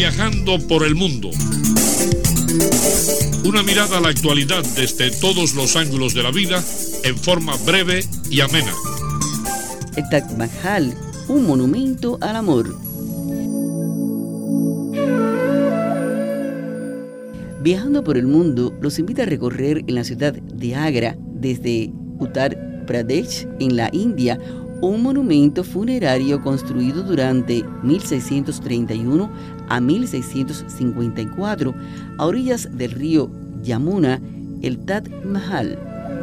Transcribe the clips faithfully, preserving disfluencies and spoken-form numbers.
Viajando por el mundo. Una mirada a la actualidad desde todos los ángulos de la vida en forma breve y amena. El Taj Mahal, un monumento al amor. Viajando por el mundo los invita a recorrer en la ciudad de Agra, desde Uttar Pradesh, en la India, un monumento funerario construido durante mil seiscientos treinta y uno a mil seiscientos cincuenta y cuatro a orillas del río Yamuna, el Taj Mahal.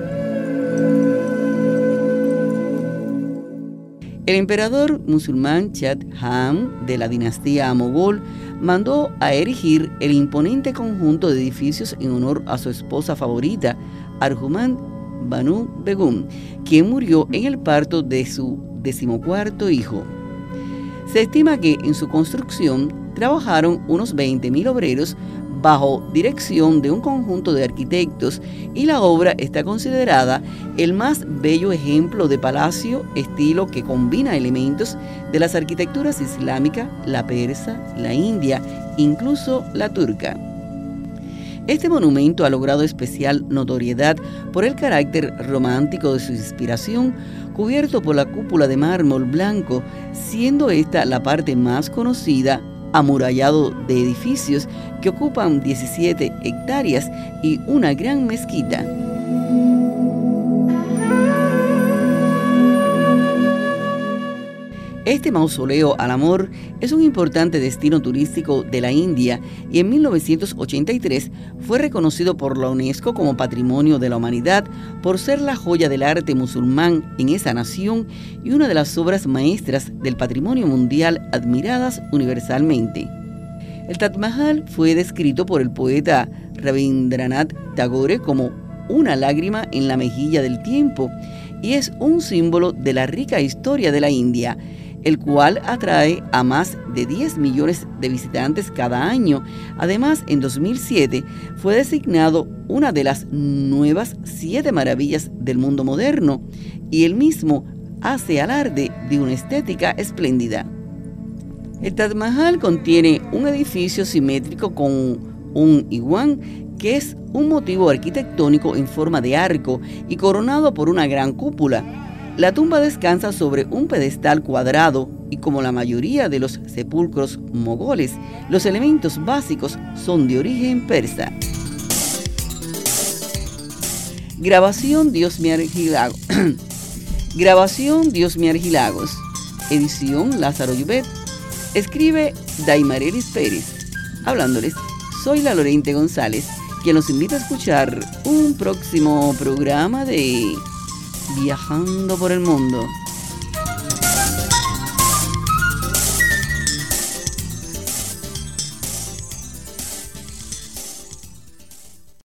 El emperador musulmán Shah Jahan de la dinastía mogol mandó a erigir el imponente conjunto de edificios en honor a su esposa favorita, Arjumand Banu Begum, quien murió en el parto de su decimocuarto hijo. Se estima que en su construcción trabajaron unos veinte mil obreros bajo dirección de un conjunto de arquitectos, y la obra está considerada el más bello ejemplo de palacio estilo que combina elementos de las arquitecturas islámica, la persa, la india, incluso la turca. Este monumento ha logrado especial notoriedad por el carácter romántico de su inspiración, cubierto por la cúpula de mármol blanco, siendo esta la parte más conocida, amurallado de edificios que ocupan diecisiete hectáreas y una gran mezquita. Este mausoleo al amor es un importante destino turístico de la India y en mil novecientos ochenta y tres fue reconocido por la UNESCO como Patrimonio de la Humanidad por ser la joya del arte musulmán en esa nación y una de las obras maestras del patrimonio mundial admiradas universalmente. El Taj Mahal fue descrito por el poeta Rabindranath Tagore como una lágrima en la mejilla del tiempo y es un símbolo de la rica historia de la India, el cual atrae a más de diez millones de visitantes cada año. Además, en dos mil siete fue designado una de las nuevas siete maravillas del mundo moderno y el mismo hace alarde de una estética espléndida. El Taj Mahal contiene un edificio simétrico con un iguán, que es un motivo arquitectónico en forma de arco y coronado por una gran cúpula. La tumba descansa sobre un pedestal cuadrado y, como la mayoría de los sepulcros mogoles, los elementos básicos son de origen persa. Grabación Dios me Argilagos. Grabación Dios me Argilagos. Edición Lázaro Llubet. Escribe Daimarelis Pérez. Hablándoles, soy la Lorente González, quien los invita a escuchar un próximo programa de Viajando por el Mundo.